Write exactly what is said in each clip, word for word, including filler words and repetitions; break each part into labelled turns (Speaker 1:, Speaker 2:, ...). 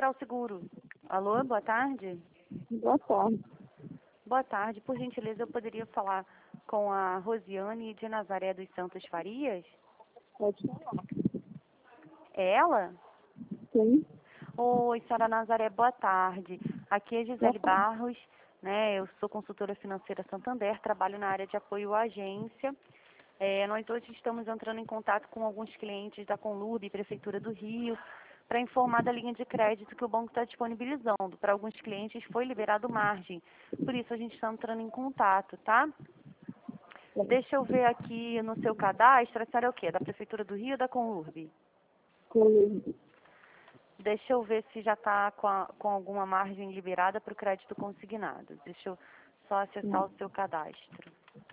Speaker 1: Geral Seguro. Alô, boa tarde.
Speaker 2: Boa tarde.
Speaker 1: Boa tarde. Por gentileza, eu poderia falar com a Rosiane de Nazaré dos Santos Farias?
Speaker 2: Pode falar.
Speaker 1: É ela?
Speaker 2: Sim.
Speaker 1: Oi, senhora Nazaré, boa tarde. Aqui é Gisele
Speaker 2: Boa tarde.
Speaker 1: Barros, né? Eu sou consultora financeira Santander, trabalho na área de apoio à agência. É, nós hoje estamos entrando em contato com alguns clientes da Conlurb, Prefeitura do Rio, para informar da linha de crédito que o banco está disponibilizando. Para alguns clientes foi liberado margem, por isso a gente está entrando em contato, tá? Deixa eu ver aqui no seu cadastro, a senhora é o quê? Da Prefeitura do Rio ou da Conlurb?
Speaker 2: Conlurb.
Speaker 1: Deixa eu ver se já está com, a- com alguma margem liberada para o crédito consignado. Deixa eu só acessar o seu cadastro.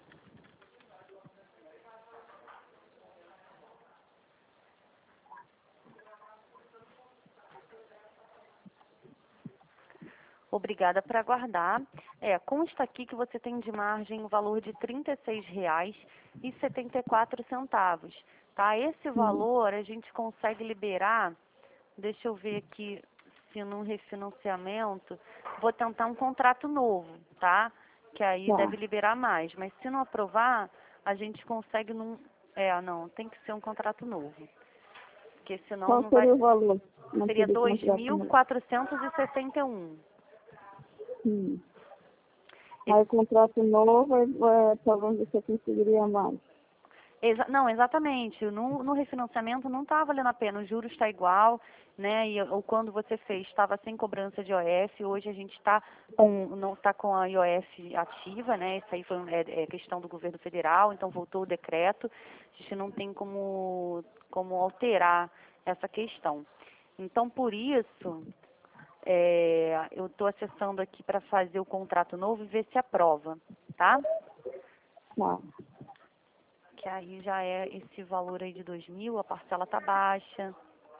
Speaker 1: Obrigada por aguardar. É, consta aqui que você tem de margem o valor de trinta e seis reais e setenta e quatro centavos. Tá? Esse valor a gente consegue liberar, deixa eu ver aqui se num refinanciamento, vou tentar um contrato novo, tá? Que aí
Speaker 2: Tá.
Speaker 1: deve liberar mais. Mas se não aprovar, a gente consegue num... É, não, tem que ser um contrato novo. Porque senão
Speaker 2: Qual
Speaker 1: não vai...
Speaker 2: seria o valor? Não
Speaker 1: Seria
Speaker 2: teria
Speaker 1: dois
Speaker 2: contrato,
Speaker 1: mil
Speaker 2: não.
Speaker 1: quatrocentos e sessenta e um.
Speaker 2: Hum. Aí o contrato novo, é, talvez você conseguiria mais.
Speaker 1: Exa não, exatamente. No, no refinanciamento não está valendo a pena. O juros está igual, né? E, ou quando você fez, estava sem cobrança de I O F. Hoje a gente está com, não está com a I O F ativa, né? Isso aí foi é, é questão do governo federal, então voltou o decreto. A gente não tem como, como alterar essa questão. Então, por isso, é, eu estou acessando aqui para fazer o contrato novo e ver se aprova, tá?
Speaker 2: Tá.
Speaker 1: Que aí já é esse valor aí de dois mil, a parcela tá baixa.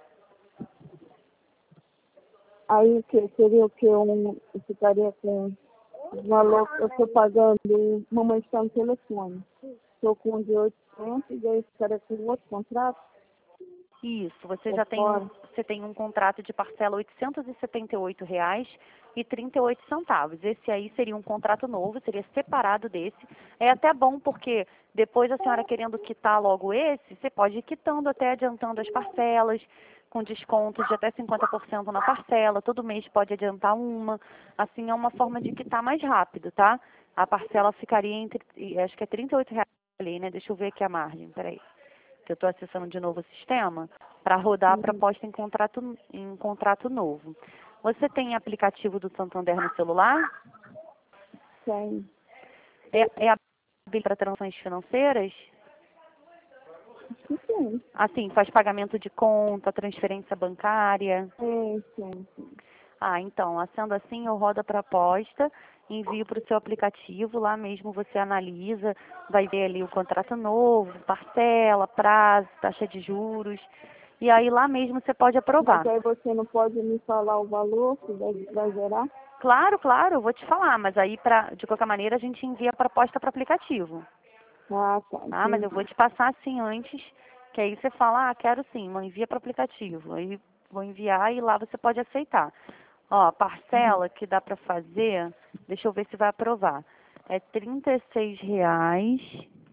Speaker 2: Aí o que? Seria o que? Um, eu ficaria com o valor, eu estou pagando, mamãe está no telefone. Estou com um de oitocentos e aí ficaria com outro contrato?
Speaker 1: Isso, você
Speaker 2: Por
Speaker 1: já tem,
Speaker 2: fora.
Speaker 1: você tem um contrato de parcela oitocentos e setenta e oito reais e trinta e oito centavos. Esse aí seria um contrato novo, seria separado desse. É até bom porque depois a senhora querendo quitar logo esse, você pode ir quitando até adiantando as parcelas, com descontos de até cinquenta por cento na parcela. Todo mês pode adiantar uma. Assim é uma forma de quitar mais rápido, tá? A parcela ficaria entre, acho que é trinta e oito reais ali, né? Deixa eu ver aqui a margem, peraí. Que eu estou acessando de novo o sistema, para rodar a proposta em contrato, em contrato novo. Você tem aplicativo do Santander no celular?
Speaker 2: Tem.
Speaker 1: É, é habilitado para transações financeiras?
Speaker 2: Sim, sim.
Speaker 1: Assim, faz pagamento de conta, transferência bancária?
Speaker 2: Sim, sim, sim.
Speaker 1: Ah, então, sendo assim, eu rodo a proposta, envio para o seu aplicativo, lá mesmo você analisa, vai ver ali o contrato novo, parcela, prazo, taxa de juros, e aí lá mesmo você pode aprovar.
Speaker 2: Mas aí você não pode me falar o valor que vai, vai gerar?
Speaker 1: Claro, claro, eu vou te falar, mas aí, pra, de qualquer maneira, a gente envia a proposta para o aplicativo.
Speaker 2: Ah, tá.
Speaker 1: Ah, mas eu vou
Speaker 2: Entendi.
Speaker 1: te passar assim antes, que aí você fala, ah, quero sim, mas envia para o aplicativo. Aí vou enviar e lá você pode aceitar. Ó, a parcela que dá para fazer, deixa eu ver se vai aprovar. É trinta e seis reais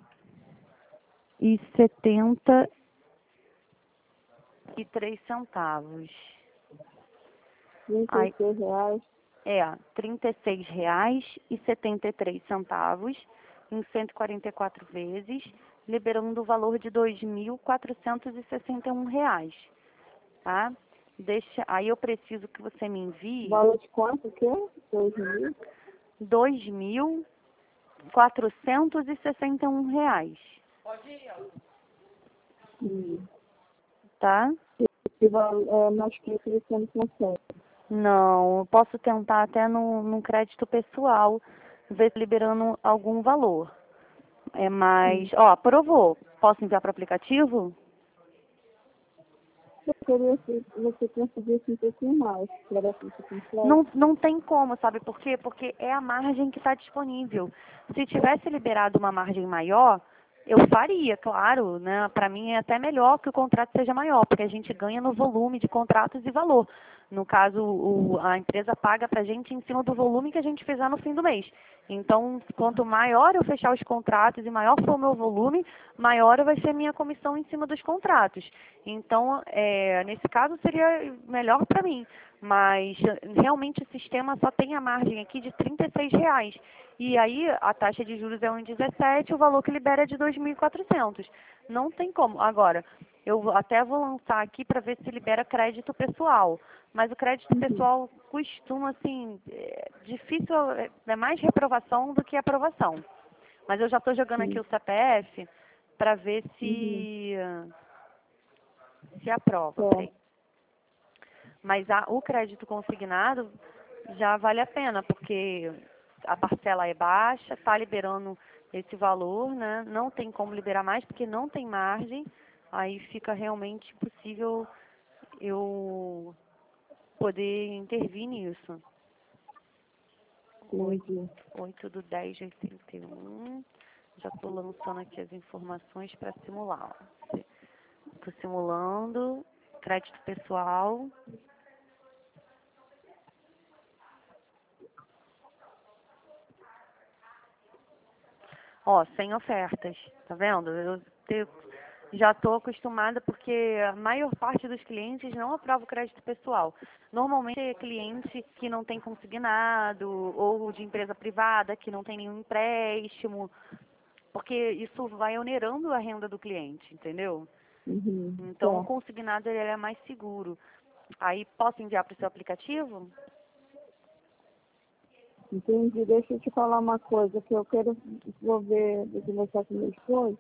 Speaker 1: e setenta e três centavos.
Speaker 2: trinta e
Speaker 1: Aí,
Speaker 2: seis reais.
Speaker 1: é, trinta e seis reais e setenta e três centavos em cento e quarenta e quatro vezes, liberando o valor de dois mil quatrocentos e sessenta e um reais, tá? Deixa, aí eu preciso que você me envie
Speaker 2: Valor de quanto que é? Dois mil?
Speaker 1: dois mil quatrocentos e sessenta e um reais,
Speaker 2: Hum.
Speaker 1: tá?
Speaker 2: Esse valor, é, mais que isso você não consegue.
Speaker 1: Não, eu posso tentar até no, no crédito pessoal, ver se liberando algum valor. É mais,
Speaker 2: Hum.
Speaker 1: ó, aprovou. Posso enviar para o aplicativo?
Speaker 2: Eu queria que você conseguisse um pouquinho mais. Para que você consegue.
Speaker 1: Não, não tem como, sabe por quê? Porque é a margem que está disponível. Se tivesse liberado uma margem maior, eu faria, claro, né? Para mim é até melhor que o contrato seja maior, porque a gente ganha no volume de contratos e valor. No caso, o, a empresa paga para a gente em cima do volume que a gente fizer no fim do mês. Então, quanto maior eu fechar os contratos e maior for o meu volume, maior vai ser a minha comissão em cima dos contratos. Então, é, nesse caso, seria melhor para mim. Mas, realmente, o sistema só tem a margem aqui de trinta e seis reais. E aí, a taxa de juros é um vírgula dezessete, o valor que libera é de dois mil e quatrocentos. Não tem como. Agora, eu até vou lançar aqui para ver se libera crédito pessoal. Mas o crédito pessoal costuma, assim, é difícil, é mais reprovação do que aprovação. Mas eu já estou jogando aqui o C P F para ver se, se aprova. Peraí. Mas a, o crédito consignado já vale a pena, porque a parcela é baixa, está liberando esse valor, né? Não tem como liberar mais, porque não tem margem. Aí fica realmente impossível eu poder intervir nisso. oito do dez de oitenta e um. Já estou lançando aqui as informações para simular. Estou simulando crédito pessoal. Ó, sem ofertas, tá vendo? Eu te, já estou acostumada porque a maior parte dos clientes não aprova o crédito pessoal. Normalmente é cliente que não tem consignado ou de empresa privada que não tem nenhum empréstimo, porque isso vai onerando a renda do cliente, entendeu?
Speaker 2: Uhum.
Speaker 1: Então,
Speaker 2: É.
Speaker 1: o consignado ele é mais seguro. Aí, posso enviar para o seu aplicativo?
Speaker 2: Entendi. Deixa eu te falar uma coisa que eu quero, vou ver, vou conversar com meu esposo.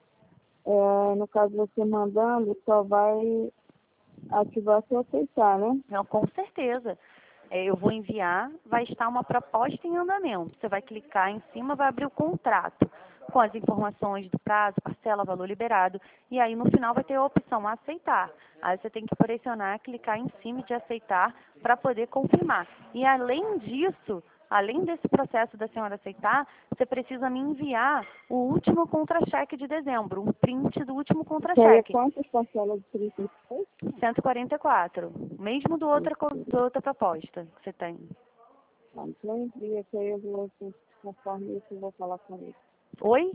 Speaker 2: É, no caso, você mandando, só vai ativar se eu aceitar, né?
Speaker 1: Não, com certeza. É, eu vou enviar, vai estar uma proposta em andamento. Você vai clicar em cima, vai abrir o contrato com as informações do prazo, parcela, valor liberado. E aí, no final, vai ter a opção aceitar. Aí você tem que pressionar, clicar em cima de aceitar para poder confirmar. E além disso, além desse processo da senhora aceitar, você precisa me enviar o último contra-cheque de dezembro, um print do último contra-cheque.
Speaker 2: Quantas parcelas de trinta e seis?
Speaker 1: cento e quarenta e quatro, mesmo do outra, do outra proposta que você tem.
Speaker 2: Tá, então envia que aí eu vou, conforme isso, eu vou falar com ele.
Speaker 1: Oi?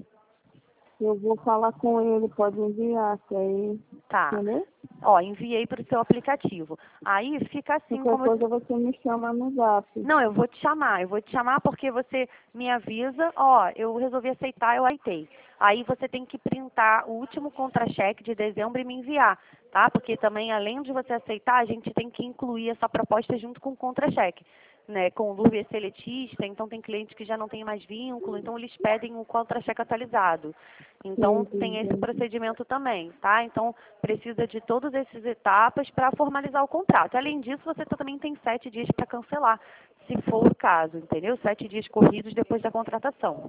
Speaker 2: Eu vou falar com ele, pode enviar, que aí...
Speaker 1: Tá.
Speaker 2: Entendeu?
Speaker 1: Ó, enviei para o seu aplicativo. Aí fica assim
Speaker 2: Qualquer
Speaker 1: como...
Speaker 2: coisa você me chama no zap.
Speaker 1: Não, eu vou te chamar. Eu vou te chamar porque você me avisa, ó, eu resolvi aceitar, eu aceitei. Aí você tem que printar o último contra-cheque de dezembro e me enviar, tá? Porque também, além de você aceitar, a gente tem que incluir essa proposta junto com o contra-cheque, né? Com o L U V seletista, então tem clientes que já não tem mais vínculo, então eles pedem o contra-cheque atualizado. Então,
Speaker 2: Sim,
Speaker 1: tem
Speaker 2: sim,
Speaker 1: esse
Speaker 2: sim.
Speaker 1: procedimento também, tá? Então, precisa de todas essas etapas para formalizar o contrato. Além disso, você também tem sete dias para cancelar, se for o caso, entendeu? Sete dias corridos depois da contratação,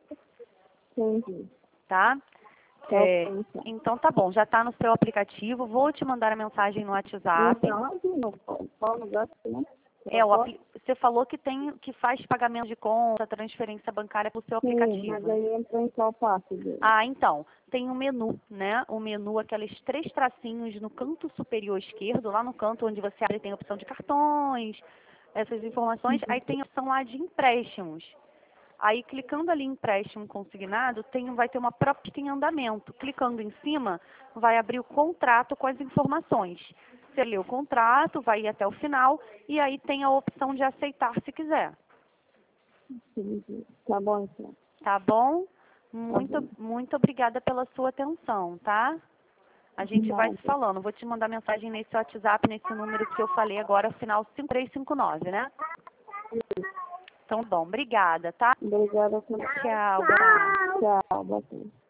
Speaker 2: Entendi.
Speaker 1: tá?
Speaker 2: Tá
Speaker 1: É,
Speaker 2: bom, então.
Speaker 1: então, tá bom, já está no seu aplicativo. Vou te mandar a mensagem no WhatsApp.
Speaker 2: Então, não, qual lugar que tem?
Speaker 1: É, o apli- você falou que tem que faz pagamento de conta, transferência bancária para o seu
Speaker 2: Sim,
Speaker 1: aplicativo.
Speaker 2: mas aí entra em qual parte dele?
Speaker 1: Ah, então, tem um menu, né? O menu, aqueles três tracinhos no canto superior esquerdo, lá no canto onde você abre, tem a opção de cartões, essas informações. Aí tem a opção lá de empréstimos. Aí, clicando ali em empréstimo consignado, tem, vai ter uma proposta em andamento. Clicando em cima, vai abrir o contrato com as informações. Você lê o contrato, vai ir até o final, e aí tem a opção de aceitar se quiser.
Speaker 2: Entendi. Tá bom, então.
Speaker 1: Tá bom? Muito,
Speaker 2: Tá bom.
Speaker 1: muito obrigada pela sua atenção, tá? A gente vai se
Speaker 2: Nada.
Speaker 1: falando. Vou te mandar mensagem nesse WhatsApp, nesse número que eu falei agora, final cinco três cinco nove, né? Então, bom, obrigada, tá?
Speaker 2: Obrigada.
Speaker 1: Tchau, boa tarde.
Speaker 2: Tchau, boa tarde.